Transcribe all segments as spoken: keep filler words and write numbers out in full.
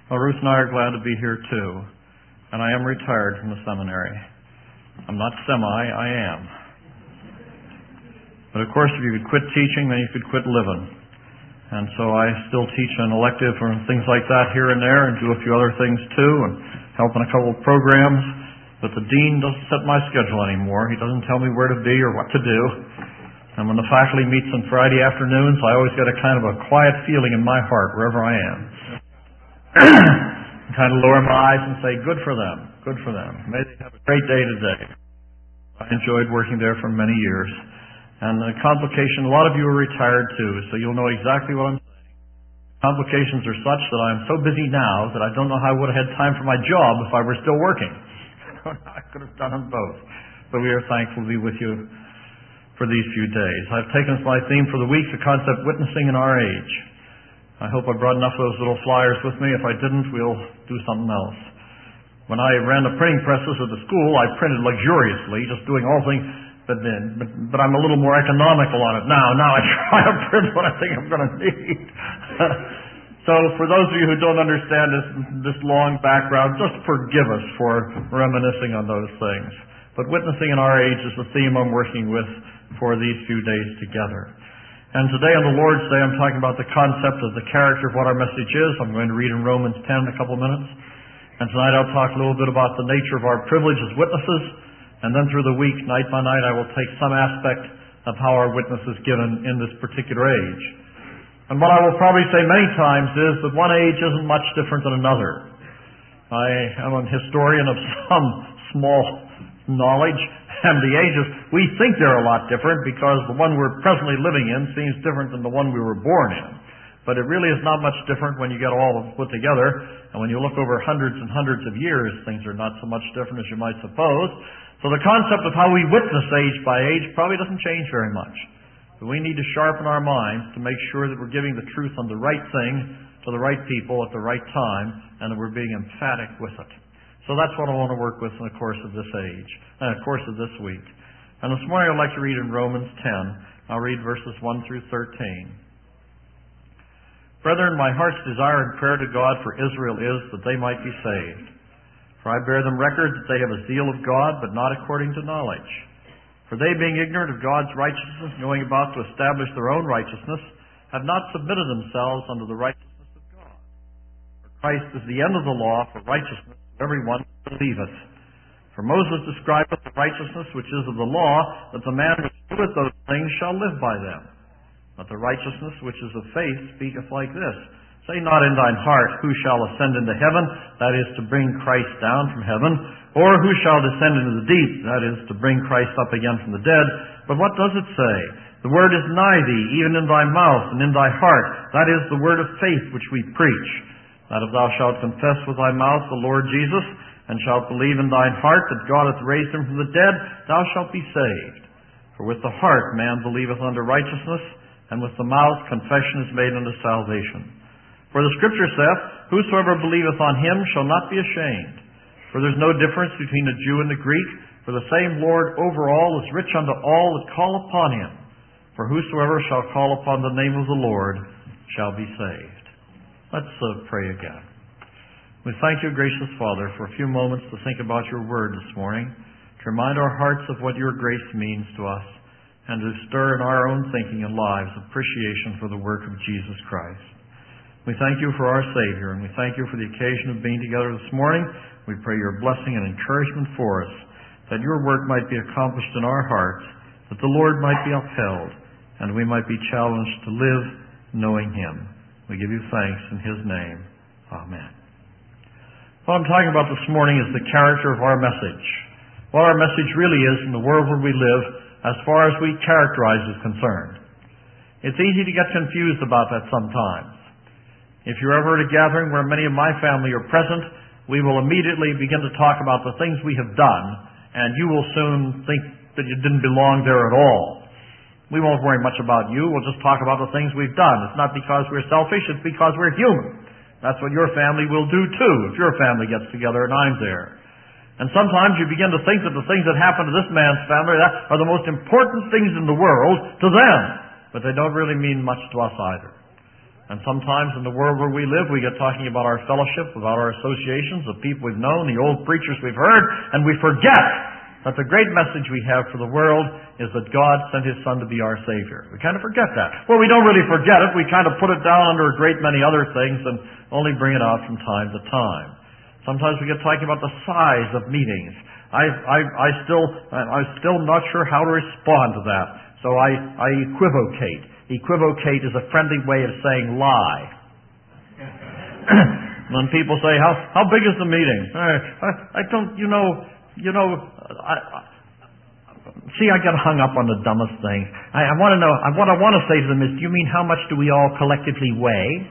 Well, Ruth and I are glad to be here too. And I am retired from the seminary. I'm not semi, I am. But of course, if you could quit teaching, then you could quit living. And so I still teach an elective and things like that here and there, and do a few other things too, and help in a couple of programs. But the dean doesn't set my schedule anymore. He doesn't tell me where to be or what to do. And when the faculty meets on Friday afternoons, I always get a kind of a quiet feeling in my heart wherever I am. Kind of lower my eyes and say, good for them, good for them. May they have a great day today. I enjoyed working there for many years. And the complication, a lot of you are retired too, so you'll know exactly what I'm saying. Complications are such that I'm so busy now that I don't know how I would have had time for my job if I were still working. I could have done them both. But we are thankful to be with you for these few days. I've taken as my theme for the week the concept witnessing in our age. I hope I brought enough of those little flyers with me. If I didn't, we'll do something else. When I ran the printing presses at the school, I printed luxuriously, just doing all things, but then, but, but I'm a little more economical on it now. Now I try to print what I think I'm going to need. So for those of you who don't understand this, this long background, just forgive us for reminiscing on those things. But witnessing in our age is the theme I'm working with for these few days together. And today on the Lord's Day, I'm talking about the concept of the character of what our message is. I'm going to read in Romans ten in a couple of minutes. And tonight I'll talk a little bit about the nature of our privilege as witnesses. And then through the week, night by night, I will take some aspect of how our witness is given in this particular age. And what I will probably say many times is that one age isn't much different than another. I am a historian of some small knowledge. And the ages, we think they're a lot different because the one we're presently living in seems different than the one we were born in. But it really is not much different when you get all of them put together. And when you look over hundreds and hundreds of years, things are not so much different as you might suppose. So the concept of how we witness age by age probably doesn't change very much. But we need to sharpen our minds to make sure that we're giving the truth on the right thing to the right people at the right time, and that we're being emphatic with it. So that's what I want to work with in the course of this age, in the course of this week. And this morning I'd like to read in Romans ten. I'll read verses one through thirteen. Brethren, my heart's desire and prayer to God for Israel is that they might be saved. For I bear them record that they have a zeal of God, but not according to knowledge. For they, being ignorant of God's righteousness, knowing about to establish their own righteousness, have not submitted themselves unto the righteousness of God. For Christ is the end of the law for righteousness to everyone who believeth. For Moses describeth the righteousness which is of the law, that the man which doeth those things shall live by them. But the righteousness which is of faith speaketh like this: Say not in thine heart, who shall ascend into heaven, that is, to bring Christ down from heaven, or who shall descend into the deep, that is, to bring Christ up again from the dead. But what does it say? The word is nigh thee, even in thy mouth and in thy heart. That is the word of faith which we preach. That if thou shalt confess with thy mouth the Lord Jesus, and shalt believe in thine heart that God hath raised him from the dead, thou shalt be saved. For with the heart man believeth unto righteousness, and with the mouth confession is made unto salvation. For the Scripture saith, Whosoever believeth on him shall not be ashamed. For there is no difference between the Jew and the Greek, for the same Lord over all is rich unto all that call upon him. For whosoever shall call upon the name of the Lord shall be saved. Let's uh, pray again. We thank you, gracious Father, for a few moments to think about your word this morning, to remind our hearts of what your grace means to us, and to stir in our own thinking and lives appreciation for the work of Jesus Christ. We thank you for our Savior, and we thank you for the occasion of being together this morning. We pray your blessing and encouragement for us, that your work might be accomplished in our hearts, that the Lord might be upheld, and we might be challenged to live knowing him. We give you thanks in his name. Amen. What I'm talking about this morning is the character of our message. What our message really is in the world where we live, as far as we characterize is concerned. It's easy to get confused about that sometimes. If you're ever at a gathering where many of my family are present, we will immediately begin to talk about the things we have done, and you will soon think that you didn't belong there at all. We won't worry much about you. We'll just talk about the things we've done. It's not because we're selfish, it's because we're human. That's what your family will do too, if your family gets together and I'm there. And sometimes you begin to think that the things that happen to this man's family that are the most important things in the world to them, but they don't really mean much to us either. And sometimes in the world where we live, we get talking about our fellowship, about our associations, the people we've known, the old preachers we've heard, and we forget that the great message we have for the world is that God sent His Son to be our Savior. We kind of forget that. Well, we don't really forget it. We kind of put it down under a great many other things and only bring it out from time to time. Sometimes we get talking about the size of meetings. I, I, I still, I'm still not sure how to respond to that. So I, I equivocate. Equivocate is a friendly way of saying lie. When people say, "How how big is the meeting?" I, I, I don't, you know, you know. I, I, see, I get hung up on the dumbest things. I, I want to know. I, what I want to say to them is, do you mean how much do we all collectively weigh?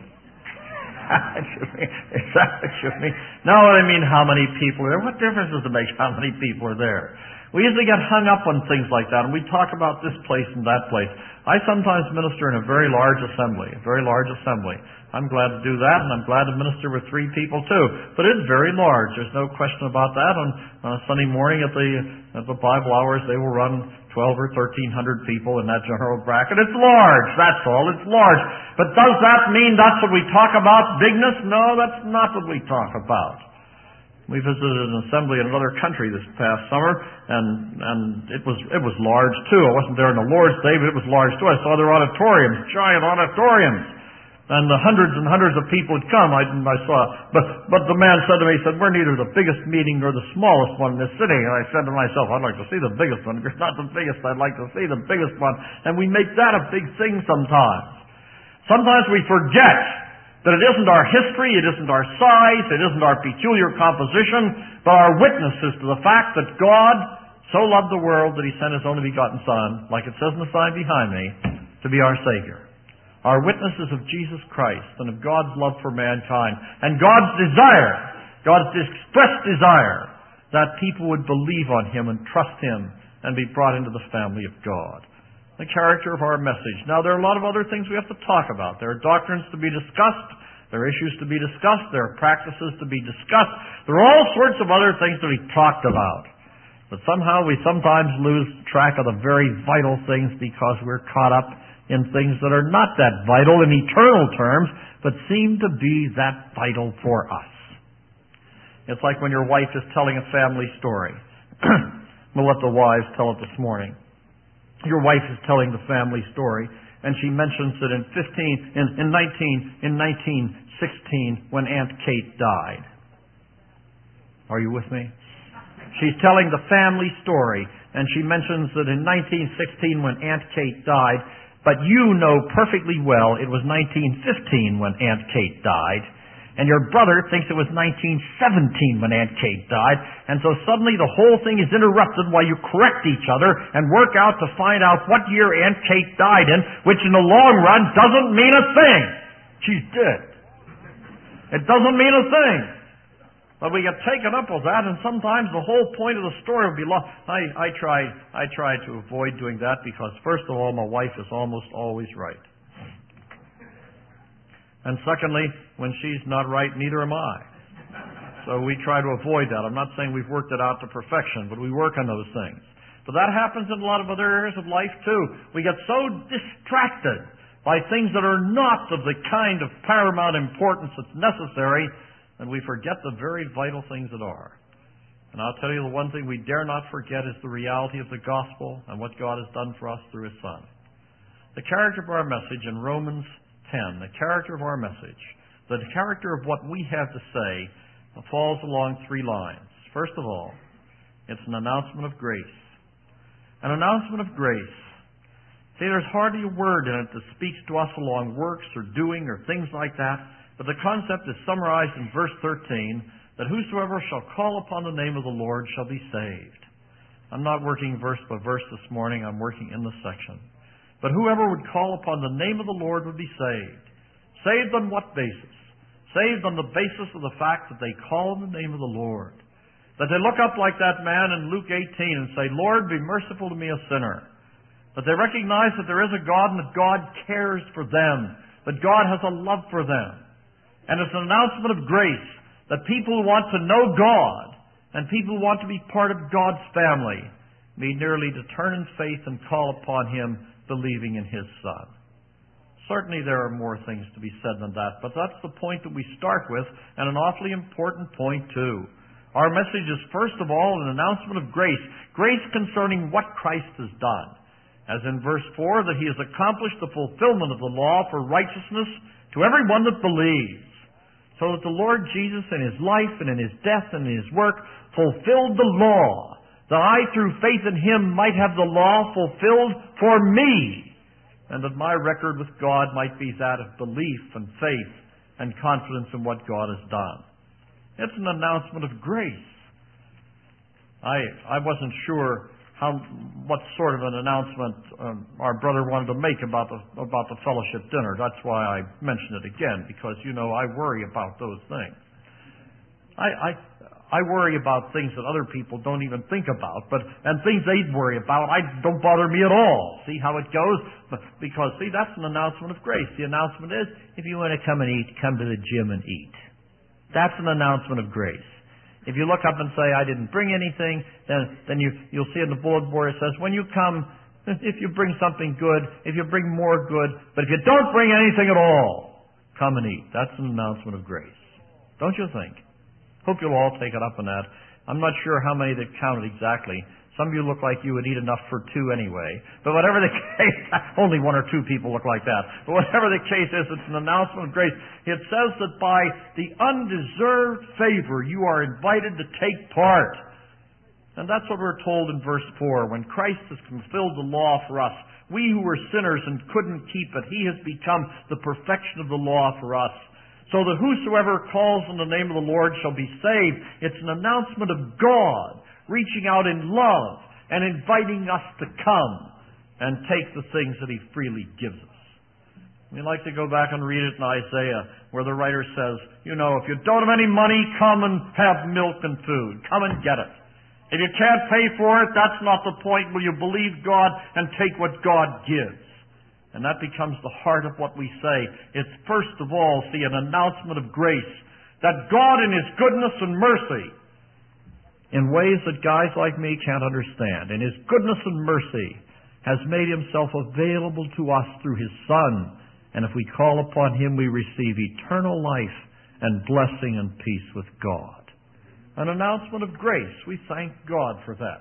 Is that what you mean? No, I mean how many people are there. What difference does it make how many people are there? We usually get hung up on things like that, and we talk about this place and that place. I sometimes minister in a very large assembly, a very large assembly. I'm glad to do that, and I'm glad to minister with three people too. But it's very large. There's no question about that. On, on a Sunday morning at the at the Bible hours, they will run twelve or thirteen hundred people in that general bracket. It's large. That's all. It's large. But does that mean that's what we talk about? Bigness? No, that's not what we talk about. We visited an assembly in another country this past summer, and and it was it was large too. I wasn't there on the Lord's Day, but it was large too. I saw their auditoriums, giant auditoriums, and the hundreds and hundreds of people had come. I, I saw, but but the man said to me, he said, "We're neither the biggest meeting nor the smallest one in this city." And I said to myself, "I'd like to see the biggest one. If it's not the biggest, I'd like to see the biggest one." And we make that a big thing sometimes. Sometimes we forget that it isn't our history, it isn't our size, it isn't our peculiar composition, but our witnesses to the fact that God so loved the world that He sent His only begotten Son, like it says in the sign behind me, to be our Savior. Our witnesses of Jesus Christ and of God's love for mankind and God's desire, God's expressed desire, that people would believe on Him and trust Him and be brought into the family of God. The character of our message. Now, there are a lot of other things we have to talk about. There are doctrines to be discussed. There are issues to be discussed. There are practices to be discussed. There are all sorts of other things to be talked about. But somehow we sometimes lose track of the very vital things because we're caught up in things that are not that vital in eternal terms, but seem to be that vital for us. It's like when your wife is telling a family story. We'll let the wives tell it this morning. Your wife is telling the family story, and she mentions that in fifteen, in, in nineteen, in nineteen sixteen, when Aunt Kate died. Are you with me? She's telling the family story, and she mentions that in nineteen sixteen, when Aunt Kate died, but you know perfectly well it was nineteen fifteen when Aunt Kate died. And your brother thinks it was nineteen seventeen when Aunt Kate died. And so suddenly the whole thing is interrupted while you correct each other and work out to find out what year Aunt Kate died in, which in the long run doesn't mean a thing. She's dead. It doesn't mean a thing. But we get taken up with that, and sometimes the whole point of the story will be lost. I, I try, I try to avoid doing that because, first of all, my wife is almost always right. And secondly, when she's not right, neither am I. So we try to avoid that. I'm not saying we've worked it out to perfection, but we work on those things. But that happens in a lot of other areas of life too. We get so distracted by things that are not of the kind of paramount importance that's necessary, and we forget the very vital things that are. And I'll tell you the one thing we dare not forget is the reality of the gospel and what God has done for us through His Son. The character of our message in Romans ten, the character of our message, the character of what we have to say, falls along three lines. First of all, it's an announcement of grace. An announcement of grace. See, there's hardly a word in it that speaks to us along works or doing or things like that, but the concept is summarized in verse thirteen, that whosoever shall call upon the name of the Lord shall be saved. I'm not working verse by verse this morning, I'm working in the section. But whoever would call upon the name of the Lord would be saved. Saved on what basis? Saved on the basis of the fact that they call on the name of the Lord. That they look up like that man in Luke eighteen and say, "Lord, be merciful to me, a sinner." That they recognize that there is a God and that God cares for them. That God has a love for them. And it's an announcement of grace that people who want to know God and people who want to be part of God's family need merely to turn in faith and call upon Him, believing in His Son. Certainly there are more things to be said than that, but that's the point that we start with, and an awfully important point too. Our message is first of all an announcement of grace. Grace concerning what Christ has done. As in verse four, that He has accomplished the fulfillment of the law for righteousness to everyone that believes. So that the Lord Jesus in His life and in His death and in His work fulfilled the law. That I through faith in Him might have the law fulfilled for me. And that my record with God might be that of belief and faith and confidence in what God has done. It's an announcement of grace. I I wasn't sure how what sort of an announcement um, our brother wanted to make about the about the fellowship dinner. That's why I mention it again, because you know I worry about those things. I I I worry about things that other people don't even think about, but and things they'd worry about I don't bother me at all. See how it goes? But because see, that's an announcement of grace. The announcement is, if you want to come and eat, come to the gym and eat. That's an announcement of grace. If you look up and say, I didn't bring anything, then, then you, you'll see in the bulletin board it says, when you come, if you bring something good, if you bring more good, but if you don't bring anything at all, come and eat. That's an announcement of grace. Don't you think? Hope you'll all take it up on that. I'm not sure how many that counted exactly. Some of you look like you would eat enough for two anyway. But whatever the case, only one or two people look like that. But whatever the case is, it's an announcement of grace. It says that by the undeserved favor, you are invited to take part. And that's what we're told in verse four. When Christ has fulfilled the law for us, we who were sinners and couldn't keep it, He has become the perfection of the law for us. So that whosoever calls on the name of the Lord shall be saved. It's an announcement of God reaching out in love and inviting us to come and take the things that He freely gives us. We like to go back and read it in Isaiah, where the writer says, you know, if you don't have any money, come and have milk and food. Come and get it. If you can't pay for it, that's not the point. Will you believe God and take what God gives? And that becomes the heart of what we say. It's first of all, see, an announcement of grace. That God in His goodness and mercy, in ways that guys like me can't understand, in His goodness and mercy, has made Himself available to us through His Son. And if we call upon Him, we receive eternal life and blessing and peace with God. An announcement of grace. We thank God for that.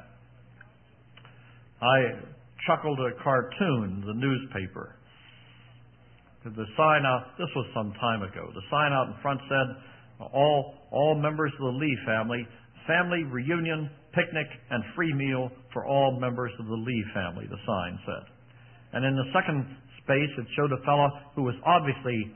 I chuckled at a cartoon, the newspaper. The sign out, this was some time ago, the sign out in front said, all, all members of the Lee family, family reunion, picnic, and free meal for all members of the Lee family, the sign said. And in the second space, it showed a fellow who was obviously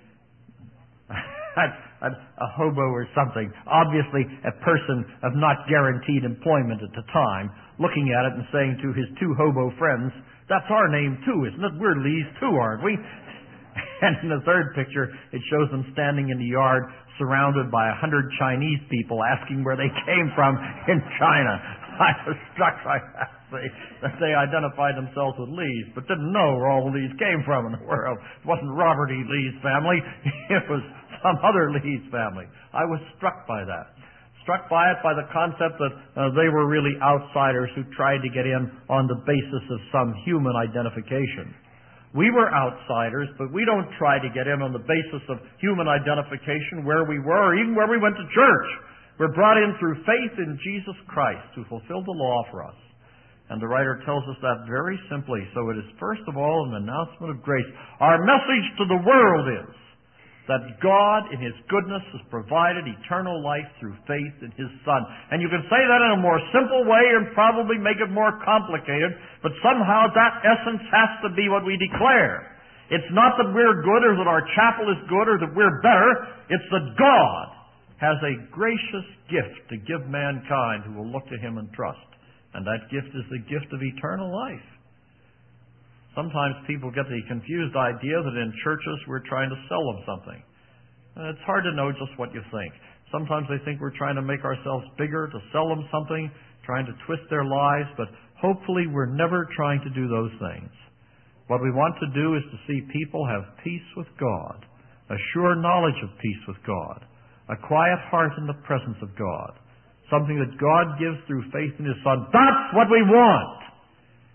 a, a hobo or something, obviously a person of not guaranteed employment at the time, looking at it and saying to his two hobo friends, that's our name too, isn't it? We're Lees too, aren't we? And in the third picture, it shows them standing in the yard surrounded by a hundred Chinese people asking where they came from in China. I was struck by that. They, that they identified themselves with Lees, but didn't know where all the Lees came from in the world. It wasn't Robert E. Lee's family. It was some other Lees family. I was struck by that. Struck by it by the concept that uh, they were really outsiders who tried to get in on the basis of some human identification. We were outsiders, but we don't try to get in on the basis of human identification where we were or even where we went to church. We're brought in through faith in Jesus Christ, who fulfilled the law for us. And the writer tells us that very simply. So it is first of all an announcement of grace. Our message to the world is that God, in His goodness, has provided eternal life through faith in His Son. And you can say that in a more simple way and probably make it more complicated, but somehow that essence has to be what we declare. It's not that we're good or that our chapel is good or that we're better. It's that God has a gracious gift to give mankind who will look to Him and trust. And that gift is the gift of eternal life. Sometimes people get the confused idea that in churches we're trying to sell them something. And it's hard to know just what you think. Sometimes they think we're trying to make ourselves bigger, to sell them something, trying to twist their lives, but hopefully we're never trying to do those things. What we want to do is to see people have peace with God, a sure knowledge of peace with God, a quiet heart in the presence of God, something that God gives through faith in His Son. That's what we want!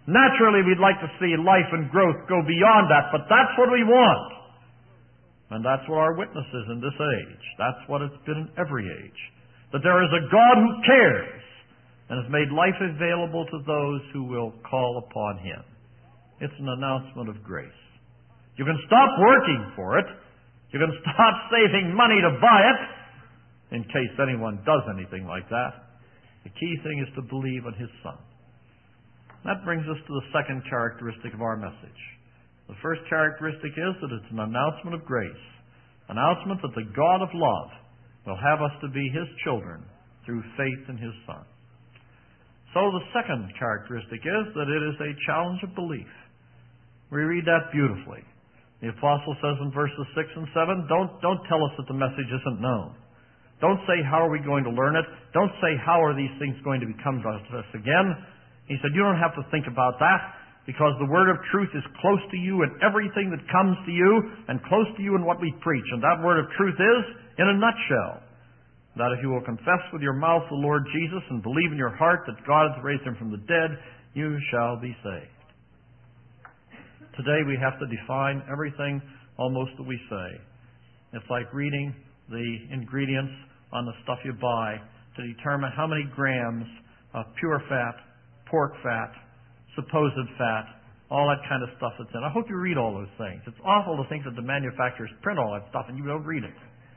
Naturally, we'd like to see life and growth go beyond that, but that's what we want. And that's what our witness is in this age. That's what it's been in every age. That there is a God who cares and has made life available to those who will call upon Him. It's an announcement of grace. You can stop working for it. You can stop saving money to buy it, in case anyone does anything like that. The key thing is to believe in His Son. That brings us to the second characteristic of our message. The first characteristic is that it's an announcement of grace. Announcement that the God of love will have us to be His children through faith in His Son. So the second characteristic is that it is a challenge of belief. We read that beautifully. The apostle says in verses six and seven, don't, don't tell us that the message isn't known. Don't say, how are we going to learn it? Don't say, how are these things going to become to us again? He said, you don't have to think about that, because the word of truth is close to you in everything that comes to you, and close to you in what we preach. And that word of truth is, in a nutshell, that if you will confess with your mouth the Lord Jesus and believe in your heart that God has raised Him from the dead, you shall be saved. Today we have to define everything almost that we say. It's like reading the ingredients on the stuff you buy to determine how many grams of pure fat, pork fat, supposed fat, all that kind of stuff that's in. I hope you read all those things. It's awful to think that the manufacturers print all that stuff and you don't read it.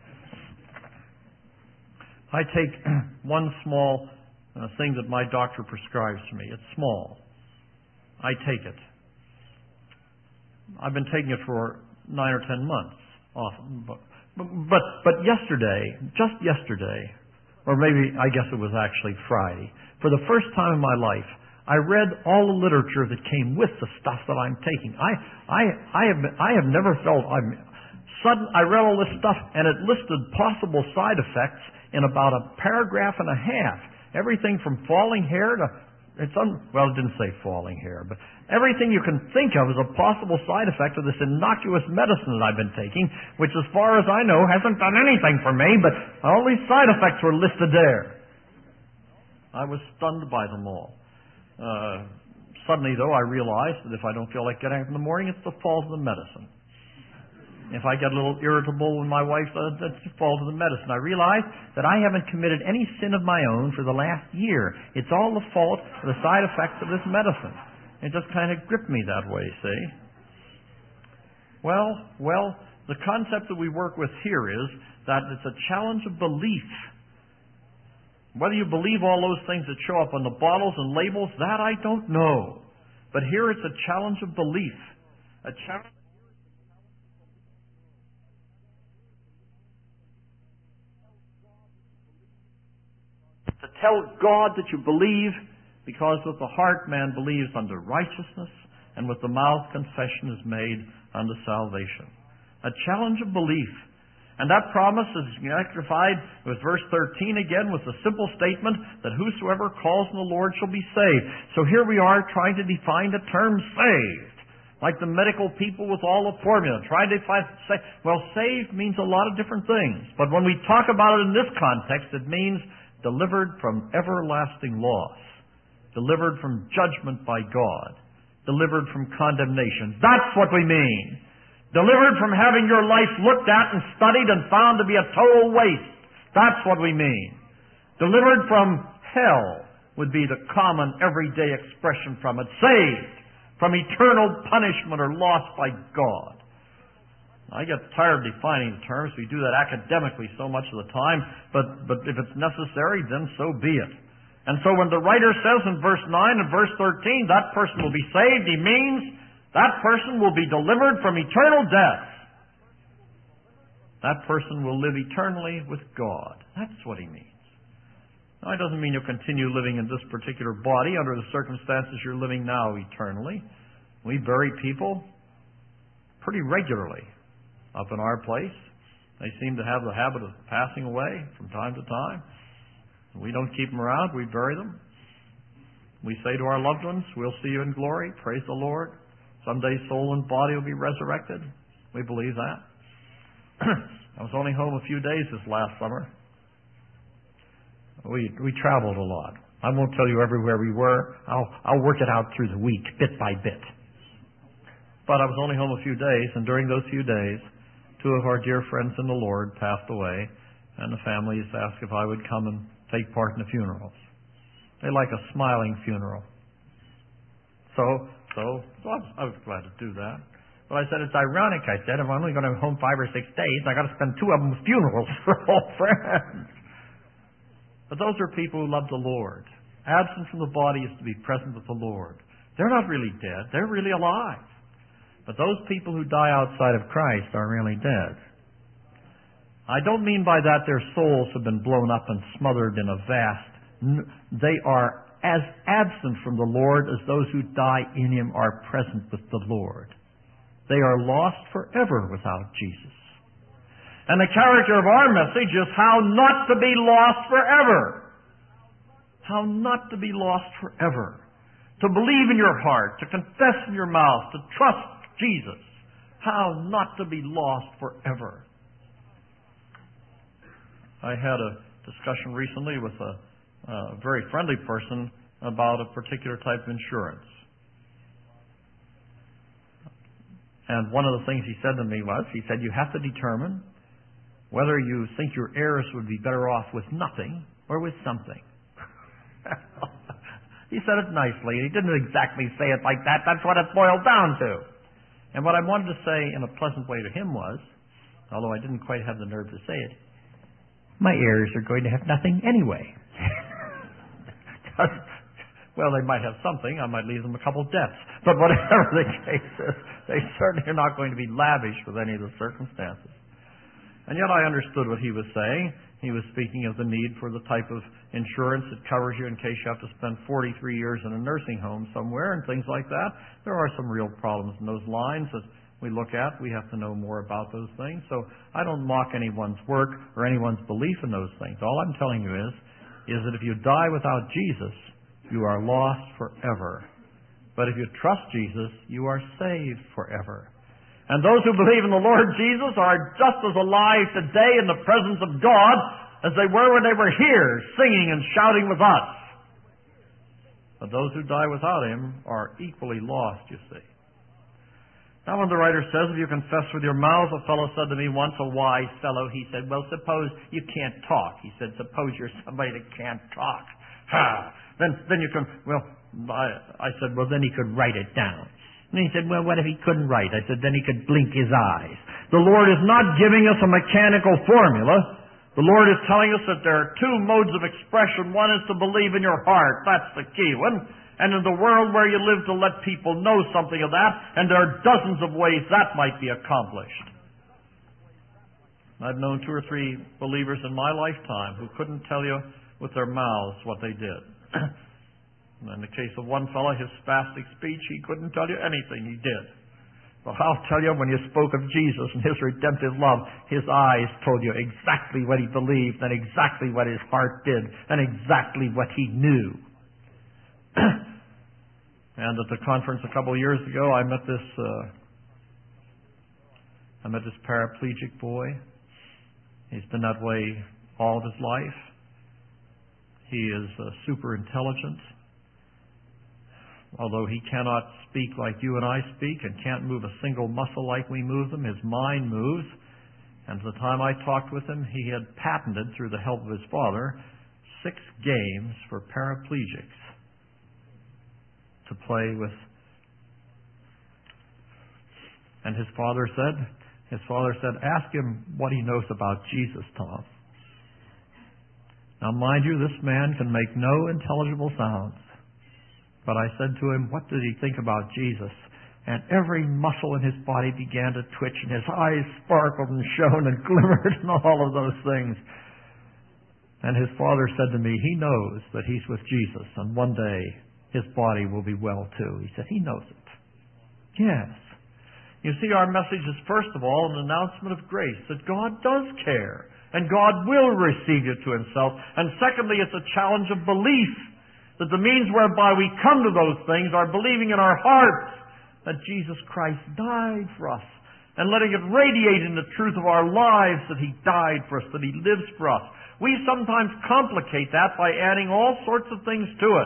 I take one small uh, thing that my doctor prescribes to me. It's small. I take it. I've been taking it for nine or ten months often. But, but, but yesterday, just yesterday, or maybe I guess it was actually Friday, for the first time in my life, I read all the literature that came with the stuff that I'm taking. I, I, I have, I have never felt. I'm sudden. I read all this stuff, and it listed possible side effects in about a paragraph and a half. Everything from falling hair to it's un, well, it didn't say falling hair, but everything you can think of as a possible side effect of this innocuous medicine that I've been taking, which, as far as I know, hasn't done anything for me. But all these side effects were listed there. I was stunned by them all. Uh, suddenly, though, I realized that if I don't feel like getting up in the morning, it's the fault of the medicine. If I get a little irritable when my wife, uh, that's the fault of the medicine. I realized that I haven't committed any sin of my own for the last year. It's all the fault of the side effects of this medicine. It just kind of gripped me that way, see? Well, well, the concept that we work with here is that it's a challenge of belief. Whether you believe all those things that show up on the bottles and labels, that I don't know. But here it's a challenge of belief. A challenge to tell God that you believe, because with the heart man believes unto righteousness, and with the mouth confession is made unto salvation. A challenge of belief. And that promise is electrified with verse thirteen again, with the simple statement that whosoever calls on the Lord shall be saved. So here we are trying to define the term saved, like the medical people with all the formula, trying to define, say, well, saved means a lot of different things. But when we talk about it in this context, it means delivered from everlasting loss, delivered from judgment by God, delivered from condemnation. That's what we mean. Delivered from having your life looked at and studied and found to be a total waste. That's what we mean. Delivered from hell would be the common everyday expression from it. Saved from eternal punishment or loss by God. I get tired of defining the terms. We do that academically so much of the time. But, but if it's necessary, then so be it. And so when the writer says in verse nine and verse thirteen, that person will be saved, he means that person will be delivered from eternal death. That person will live eternally with God. That's what he means. Now, it doesn't mean you'll continue living in this particular body under the circumstances you're living now eternally. We bury people pretty regularly up in our place. They seem to have the habit of passing away from time to time. We don't keep them around. We bury them. We say to our loved ones, we'll see you in glory. Praise the Lord. Someday soul and body will be resurrected. We believe that. I was only home a few days this last summer. We we traveled a lot. I won't tell you everywhere we were. I'll, I'll work it out through the week, bit by bit. But I was only home a few days, and during those few days, two of our dear friends in the Lord passed away, and the families asked if I would come and take part in the funerals. They like a smiling funeral. So, so, so I, was, I was glad to do that. But I said, it's ironic, I said, if I'm only going to be home five or six days, I got to spend two of them with funerals for old friends. But those are people who love the Lord. Absent from the body is to be present with the Lord. They're not really dead. They're really alive. But those people who die outside of Christ are really dead. I don't mean by that their souls have been blown up and smothered in a vast. They are as absent from the Lord as those who die in Him are present with the Lord. They are lost forever without Jesus. And the character of our message is how not to be lost forever. How not to be lost forever. To believe in your heart, to confess in your mouth, to trust Jesus. How not to be lost forever. I had a discussion recently with a, a very friendly person about a particular type of insurance. And one of the things he said to me was, he said, you have to determine whether you think your heirs would be better off with nothing or with something. He said it nicely. He didn't exactly say it like that. That's what it boiled down to. And what I wanted to say in a pleasant way to him was, although I didn't quite have the nerve to say it, my heirs are going to have nothing anyway. Well, they might have something. I might leave them a couple debts. But whatever the case is, they certainly are not going to be lavish with any of the circumstances. And yet I understood what he was saying. He was speaking of the need for the type of insurance that covers you in case you have to spend forty-three years in a nursing home somewhere and things like that. There are some real problems in those lines that we look at. We have to know more about those things. So I don't mock anyone's work or anyone's belief in those things. All I'm telling you is, is that if you die without Jesus, you are lost forever. But if you trust Jesus, you are saved forever. And those who believe in the Lord Jesus are just as alive today in the presence of God as they were when they were here, singing and shouting with us. But those who die without Him are equally lost, you see. Now when the writer says, if you confess with your mouth, a fellow said to me once, a wise fellow, he said, well, suppose you can't talk. He said, suppose you're somebody that can't talk. Ha! Then, then you can, well, I, I said, well, then he could write it down. And he said, well, what if he couldn't write? I said, then he could blink his eyes. The Lord is not giving us a mechanical formula. The Lord is telling us that there are two modes of expression. One is to believe in your heart. That's the key one. And in the world where you live, to let people know something of that. And there are dozens of ways that might be accomplished. I've known two or three believers in my lifetime who couldn't tell you with their mouths what they did. In the case of one fellow, his spastic speech, he couldn't tell you anything he did. But I'll tell you, when you spoke of Jesus and His redemptive love, his eyes told you exactly what he believed and exactly what his heart did and exactly what he knew. And at the conference a couple of years ago, I met this, uh, I met this paraplegic boy. He's been that way all of his life. He is uh, super intelligent. Although he cannot speak like you and I speak and can't move a single muscle like we move them, his mind moves. And at the time I talked with him, he had patented, through the help of his father, six games for paraplegics to play with. And his father said, his father said, ask him what he knows about Jesus, Tom. Now mind you, this man can make no intelligible sounds. But I said to him, what did he think about Jesus? And every muscle in his body began to twitch, and his eyes sparkled and shone and glimmered and all of those things. And his father said to me, he knows that he's with Jesus, and one day his body will be well too. He said, he knows it. Yes. You see, our message is first of all an announcement of grace, that God does care, and God will receive you to Himself. And secondly, it's a challenge of belief, that the means whereby we come to those things are believing in our hearts that Jesus Christ died for us and letting it radiate in the truth of our lives that He died for us, that He lives for us. We sometimes complicate that by adding all sorts of things to it.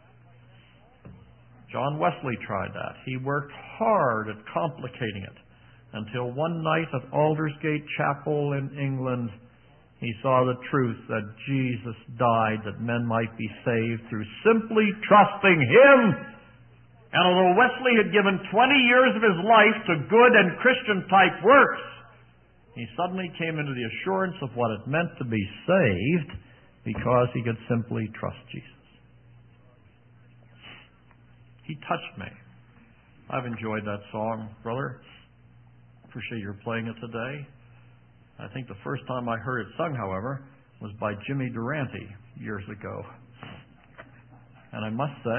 John Wesley tried that. He worked hard at complicating it until one night at Aldersgate Chapel in England, he saw the truth that Jesus died that men might be saved through simply trusting Him. And although Wesley had given twenty years of his life to good and Christian-type works, he suddenly came into the assurance of what it meant to be saved because he could simply trust Jesus. He touched me. I've enjoyed that song, brother. Appreciate your playing it today. I think the first time I heard it sung, however, was by Jimmy Durante years ago. And I must say,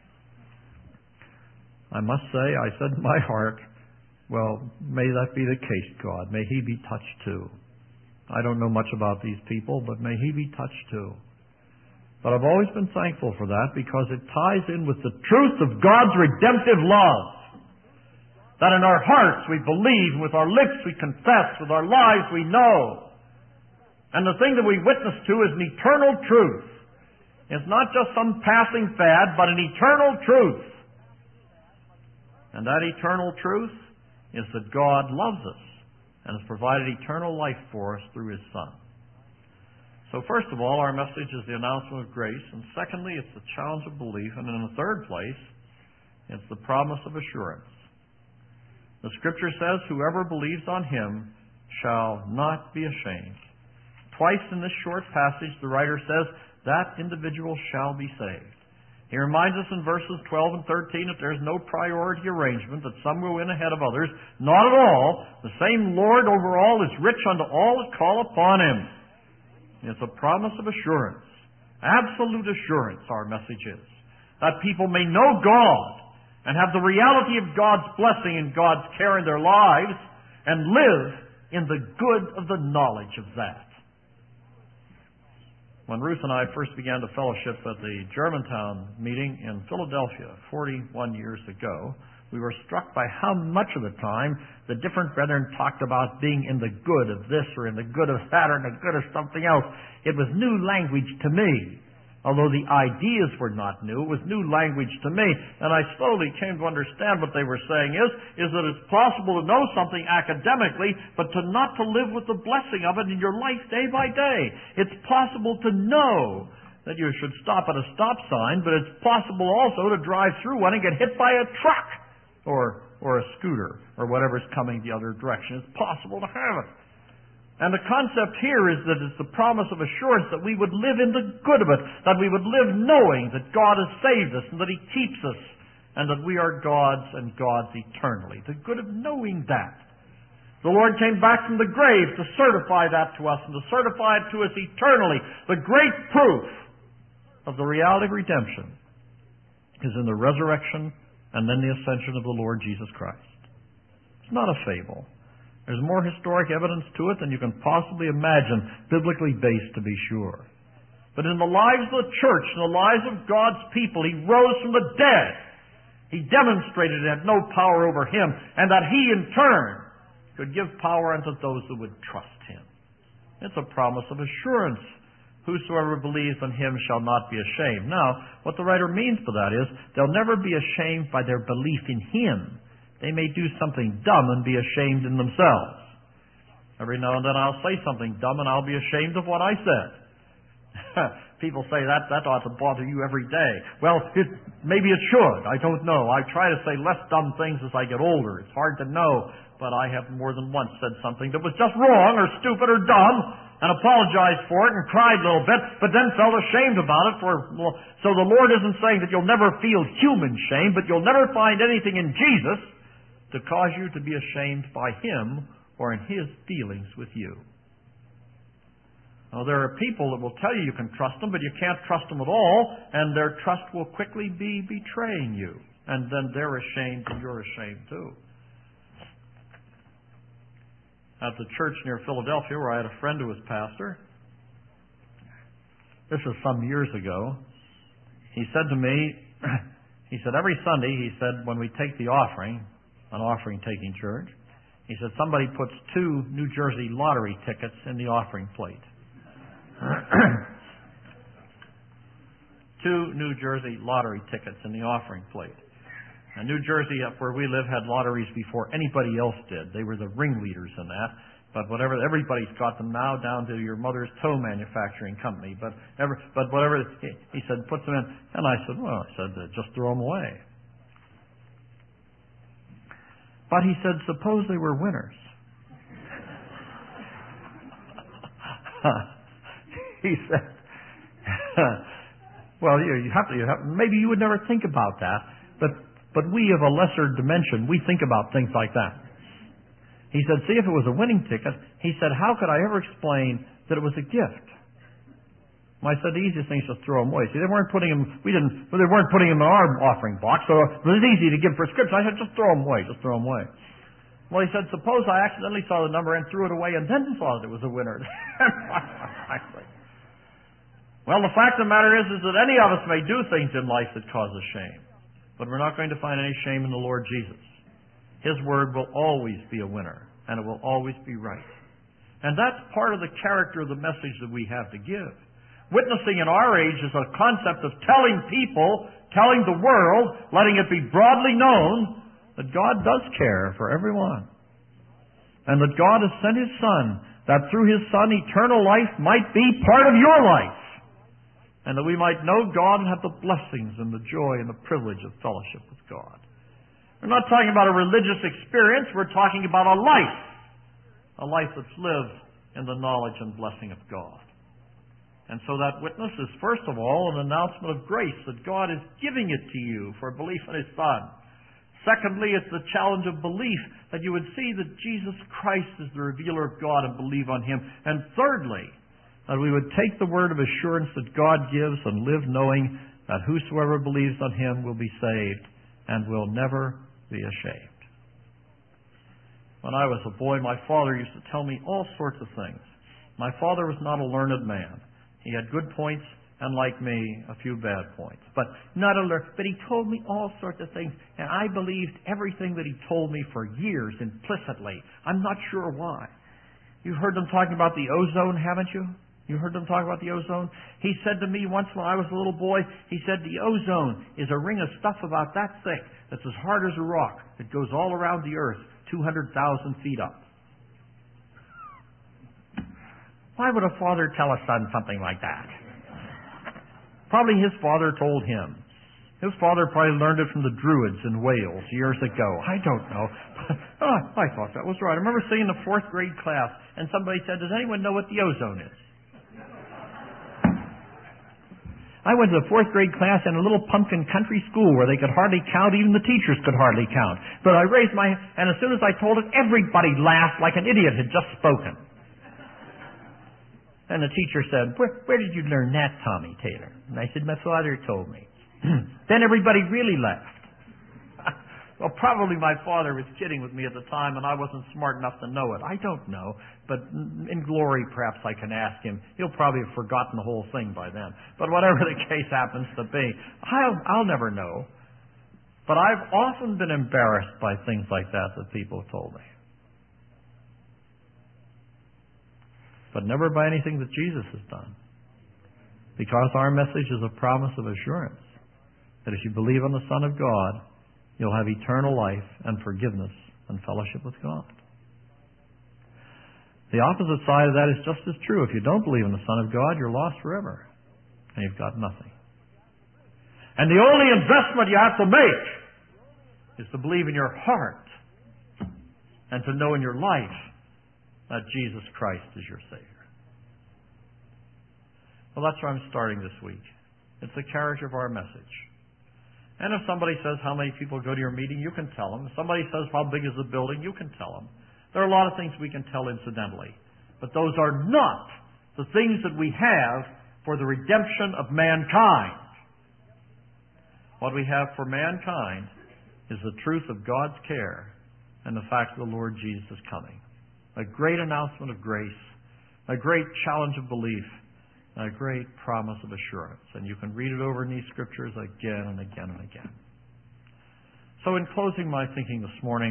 I must say, I said in my heart, well, may that be the case, God. May he be touched too. I don't know much about these people, but may he be touched too. But I've always been thankful for that because it ties in with the truth of God's redemptive love. That in our hearts we believe, with our lips we confess, with our lives we know. And the thing that we witness to is an eternal truth. It's not just some passing fad, but an eternal truth. And that eternal truth is that God loves us and has provided eternal life for us through His Son. So first of all, our message is the announcement of grace, and secondly, it's the challenge of belief, and in the third place, it's the promise of assurance. The Scripture says, whoever believes on Him shall not be ashamed. Twice in this short passage, the writer says, that individual shall be saved. He reminds us in verses twelve and thirteen that there's no priority arrangement, that some go in ahead of others. Not at all. The same Lord over all is rich unto all that call upon Him. It's a promise of assurance. Absolute assurance, our message is. That people may know God and have the reality of God's blessing and God's care in their lives and live in the good of the knowledge of that. When Ruth and I first began to fellowship at the Germantown meeting in Philadelphia forty-one years ago, we were struck by how much of the time the different brethren talked about being in the good of this or in the good of that or in the good of something else. It was new language to me. Although the ideas were not new, it was new language to me. And I slowly came to understand what they were saying is, is that it's possible to know something academically, but to not to live with the blessing of it in your life day by day. It's possible to know that you should stop at a stop sign, but it's possible also to drive through one and get hit by a truck or, or a scooter or whatever's coming the other direction. It's possible to have it. And the concept here is that it's the promise of assurance that we would live in the good of it, that we would live knowing that God has saved us and that He keeps us and that we are God's and God's eternally. The good of knowing that. The Lord came back from the grave to certify that to us and to certify it to us eternally. The great proof of the reality of redemption is in the resurrection and then the ascension of the Lord Jesus Christ. It's not a fable. There's more historic evidence to it than you can possibly imagine, biblically based to be sure. But in the lives of the church, in the lives of God's people, He rose from the dead. He demonstrated it had no power over Him, and that He in turn could give power unto those who would trust Him. It's a promise of assurance. Whosoever believes on Him shall not be ashamed. Now, what the writer means by that is, they'll never be ashamed by their belief in Him. They may do something dumb and be ashamed in themselves. Every now and then I'll say something dumb and I'll be ashamed of what I said. People say that that ought to bother you every day. Well, it, maybe it should. I don't know. I try to say less dumb things as I get older. It's hard to know, but I have more than once said something that was just wrong or stupid or dumb and apologized for it and cried a little bit, but then felt ashamed about it. For well, so the Lord isn't saying that you'll never feel human shame, but you'll never find anything in Jesus to cause you to be ashamed by Him or in His dealings with you. Now, there are people that will tell you you can trust them, but you can't trust them at all, and their trust will quickly be betraying you. And then they're ashamed and you're ashamed too. At the church near Philadelphia, where I had a friend who was pastor, this was some years ago, he said to me, he said, every Sunday, he said, when we take the offering, an offering-taking church, He said, somebody puts two New Jersey lottery tickets in the offering plate. Two New Jersey lottery tickets in the offering plate. Now, New Jersey, up where we live, had lotteries before anybody else did. They were the ringleaders in that. But whatever, everybody's got them now, down to your mother's toe manufacturing company. But ever, but whatever, he, he said, puts them in. And I said, well, I said, uh, just throw them away. But he said, suppose they were winners. He said, well, you, you have to, you have, maybe you would never think about that, but, but we of a lesser dimension, we think about things like that. He said, see, if it was a winning ticket, he said, how could I ever explain that it was a gift? Well, I said, the easiest thing is just throw them away. See, they weren't putting them, we didn't, well, they weren't putting them in our offering box, so it was easy to give prescription. I said, just throw them away, just throw them away. Well, he said, suppose I accidentally saw the number and threw it away and then saw that it was a winner. Well, the fact of the matter is, is that any of us may do things in life that cause us shame. But we're not going to find any shame in the Lord Jesus. His word will always be a winner, and it will always be right. And that's part of the character of the message that we have to give. Witnessing in our age is a concept of telling people, telling the world, letting it be broadly known that God does care for everyone. And that God has sent His Son, that through His Son eternal life might be part of your life. And that we might know God and have the blessings and the joy and the privilege of fellowship with God. We're not talking about a religious experience, we're talking about a life. A life that's lived in the knowledge and blessing of God. And so that witness is, first of all, an announcement of grace, that God is giving it to you for belief in His Son. Secondly, it's the challenge of belief, that you would see that Jesus Christ is the revealer of God and believe on Him. And thirdly, that we would take the word of assurance that God gives and live knowing that whosoever believes on Him will be saved and will never be ashamed. When I was a boy, my father used to tell me all sorts of things. My father was not a learned man. He had good points, and like me, a few bad points. But not a learned, but he told me all sorts of things, and I believed everything that he told me for years implicitly. I'm not sure why. You've heard them talking about the ozone, haven't you? You heard them talk about the ozone? He said to me once when I was a little boy, he said, the ozone is a ring of stuff about that thick that's as hard as a rock. It goes all around the earth, two hundred thousand feet up. Why would a father tell a son something like that? Probably his father told him. His father probably learned it from the Druids in Wales years ago. I don't know. oh, I thought that was right. I remember sitting in the fourth grade class, and somebody said, does anyone know what the ozone is? I went to the fourth grade class in a little pumpkin country school where they could hardly count, even the teachers could hardly count. But I raised my, and as soon as I told it, everybody laughed like an idiot had just spoken. And the teacher said, where, where did you learn that, Tommy Taylor? And I said, my father told me. Then everybody really laughed. Well, probably my father was kidding with me at the time, and I wasn't smart enough to know it. I don't know, but in glory, perhaps I can ask him. He'll probably have forgotten the whole thing by then. But whatever the case happens to be, I'll, I'll never know. But I've often been embarrassed by things like that that people have told me. But never by anything that Jesus has done. Because our message is a promise of assurance that if you believe on the Son of God, you'll have eternal life and forgiveness and fellowship with God. The opposite side of that is just as true. If you don't believe in the Son of God, you're lost forever. And you've got nothing. And the only investment you have to make is to believe in your heart and to know in your life that Jesus Christ is your Savior. Well, that's where I'm starting this week. It's the character of our message. And if somebody says how many people go to your meeting, you can tell them. If somebody says how big is the building, you can tell them. There are a lot of things we can tell incidentally. But those are not the things that we have for the redemption of mankind. What we have for mankind is the truth of God's care and the fact that the Lord Jesus is coming. A great announcement of grace, a great challenge of belief, a great promise of assurance. And you can read it over in these scriptures again and again and again. So in closing my thinking this morning,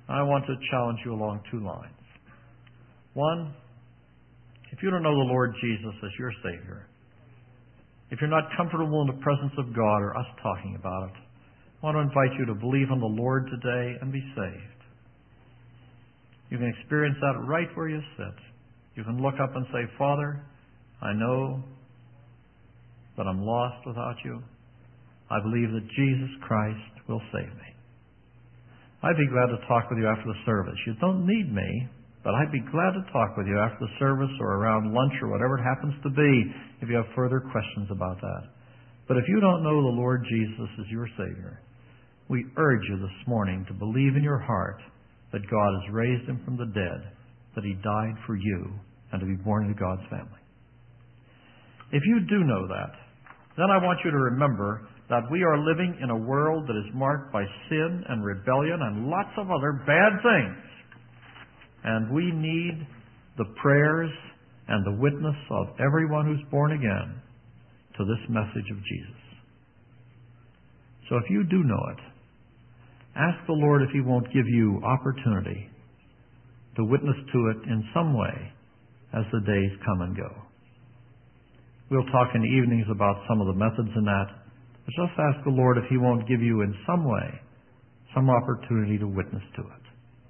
I want to challenge you along two lines. One, if you don't know the Lord Jesus as your Savior, if you're not comfortable in the presence of God or us talking about it, I want to invite you to believe on the Lord today and be saved. You can experience that right where you sit. You can look up and say, Father, I know that I'm lost without you. I believe that Jesus Christ will save me. I'd be glad to talk with you after the service. You don't need me, but I'd be glad to talk with you after the service or around lunch or whatever it happens to be if you have further questions about that. But if you don't know the Lord Jesus as your Savior, we urge you this morning to believe in your heart that God has raised Him from the dead, that He died for you, and to be born into God's family. If you do know that, then I want you to remember that we are living in a world that is marked by sin and rebellion and lots of other bad things. And we need the prayers and the witness of everyone who's born again to this message of Jesus. So if you do know it, ask the Lord if He won't give you opportunity to witness to it in some way as the days come and go. We'll talk in the evenings about some of the methods in that, but just ask the Lord if He won't give you in some way some opportunity to witness to it.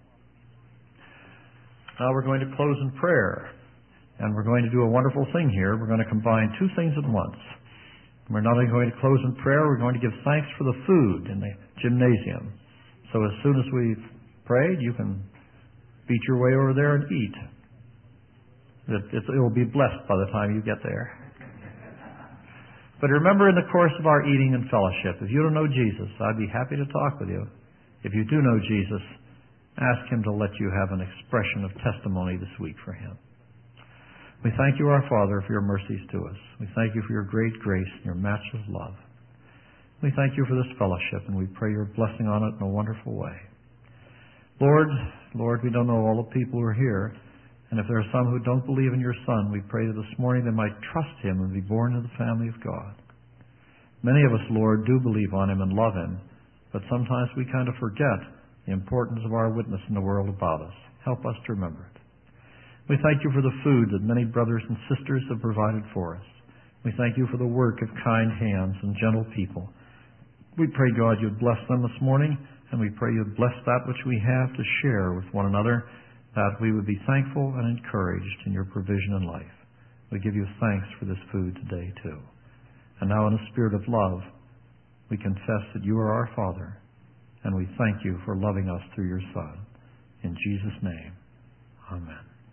Now we're going to close in prayer, and we're going to do a wonderful thing here. We're going to combine two things at once. We're not only going to close in prayer, we're going to give thanks for the food in the gymnasium. So as soon as we've prayed, you can beat your way over there and eat. It, it, it will be blessed by the time you get there. But remember, in the course of our eating and fellowship, if you don't know Jesus, I'd be happy to talk with you. If you do know Jesus, ask Him to let you have an expression of testimony this week for Him. We thank you, our Father, for your mercies to us. We thank you for your great grace and your matchless love. We thank you for this fellowship, and we pray your blessing on it in a wonderful way. Lord, Lord, we don't know all the people who are here, and if there are some who don't believe in your Son, we pray that this morning they might trust Him and be born into the family of God. Many of us, Lord, do believe on Him and love Him, but sometimes we kind of forget the importance of our witness in the world about us. Help us to remember it. We thank you for the food that many brothers and sisters have provided for us. We thank you for the work of kind hands and gentle people. We pray, God, you'd bless them this morning, and we pray you'd bless that which we have to share with one another, that we would be thankful and encouraged in your provision in life. We give you thanks for this food today, too. And now in a spirit of love, we confess that you are our Father, and we thank you for loving us through your Son. In Jesus' name, amen.